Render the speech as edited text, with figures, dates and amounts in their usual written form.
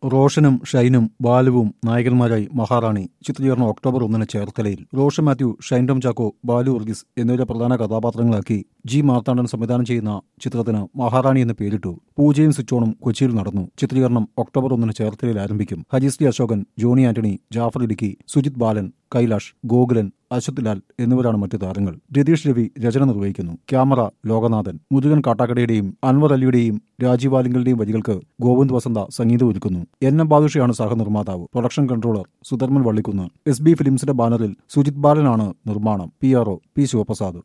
റോഷനും ഷൈനും ബാലുവും നായകന്മാരായി മഹാറാണി ചിത്രീകരണം ഒക്ടോബർ 1 ചേർത്തലയിൽ. റോഷൻ മാത്യു, ഷൈൻ ടോം ചാക്കോ, ബാലു വർഗീസ് എന്നിവരെ പ്രധാന കഥാപാത്രങ്ങളാക്കി ജി മാർത്താണ്ഡൻ സംവിധാനം ചെയ്യുന്ന ചിത്രത്തിന് മഹാറാണി എന്ന് പേരിട്ടു. പൂജയും സ്വിച്ച് കൊച്ചിയിൽ നടന്നു. ചിത്രീകരണം ഒക്ടോബർ 1 ചേർത്തലയിൽ ആരംഭിക്കും. ഹരീസ് ഡി അശോകൻ, ജോണി ആന്റണി, ജാഫർ ഇടുക്കി, സുജിത് ബാലൻ, കൈലാഷ്, ഗോകുലൻ, അശ്വത് ലാൽ എന്നിവരാണ് മറ്റു താരങ്ങൾ. രതീഷ് രവി രചന നിർവഹിക്കുന്നു. ക്യാമറ ലോകനാഥൻ. മുരുകൻ കാട്ടാക്കടയുടെയും അൻവർ അലിയുടെയും രാജീവ് ആലിംഗലിന്റെയും വരികൾക്ക് ഗോവിന്ദ് വസന്ത സംഗീതം ഒരുക്കുന്നു. എൻ.എം. ബാദുഷയാണ് സഹനിർമ്മാതാവ്. Production controller Sudharman Vallikkunnu. S B ഫിലിംസിന്റെ ബാനറിൽ സുജിത് ബാലനാണ് നിർമ്മാണം. പി.ആർ.ഒ. പി. ശിവപ്രസാദ്.